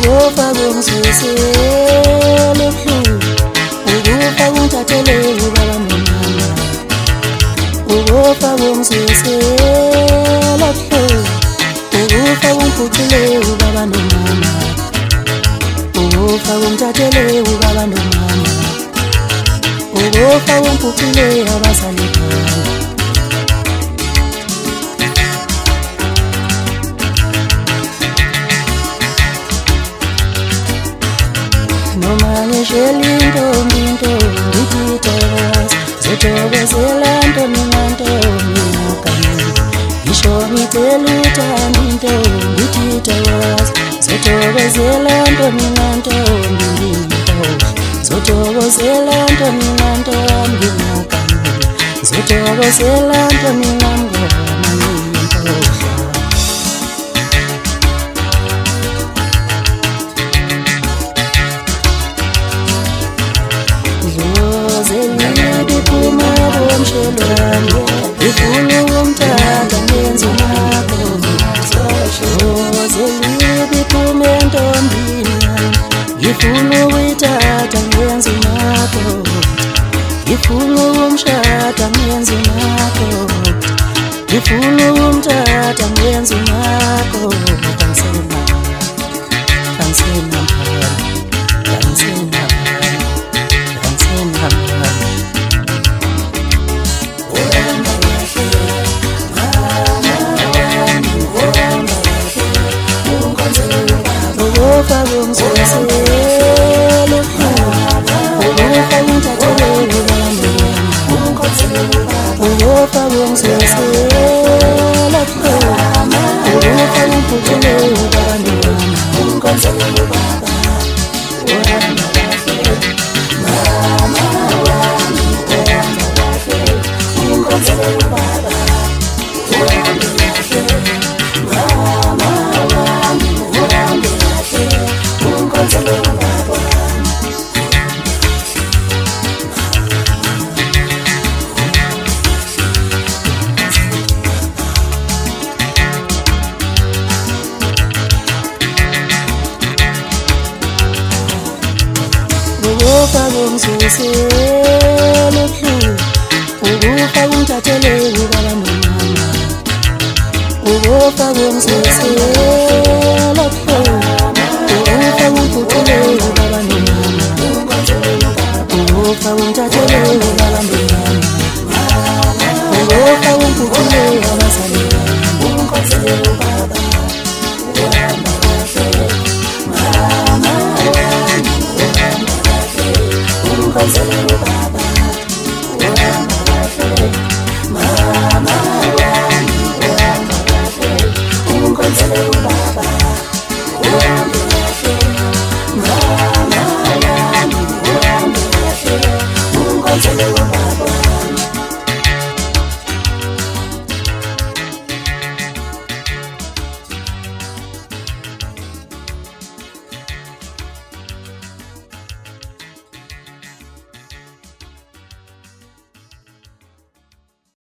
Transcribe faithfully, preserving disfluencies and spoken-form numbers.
ukufa kungizwisela ubuhlungu, ukufa kungithathele ubaba nomama, ukufa kungizwisela ubuhlungu, ukufa kungiphucule ubaba nomama, ukufa kungithathele ubaba nomama, ukufa kungiphucule abazali bami. Noma ngishela intombi intombi titokwazi, zothokozela ntombi ngantombi ngagamile. Ngisho ngicela uthando intombi titokwazi, zothokozela ntombi ngantombi ngiyinkosi, zothokozela ntombi ngantombi ngagamile, zothokozela ntombi ngangoma ngiyinkosi. Ngifuna ukumthanda ngenze umakho, zelibi phume entombini yami. Ngifuna ukuyithatha ngenze umakho, ngifuna ukumshada ngenze umakho, ngifuna ukumthatha ngenze umakho. Kangisena, kangisena mphana, kangisena, kangisena mphana. Ukufa kungizwisela ubuhlungu, ukufa kungithathele ubaba nomama, ukufa kungizwisela ubuhlungu, ukufa kungiphucule ubaba nomama. Ukufa kungizwisela ubuhlungu, ukufa kungithathele ubaba nomama, ukufa kungizwisela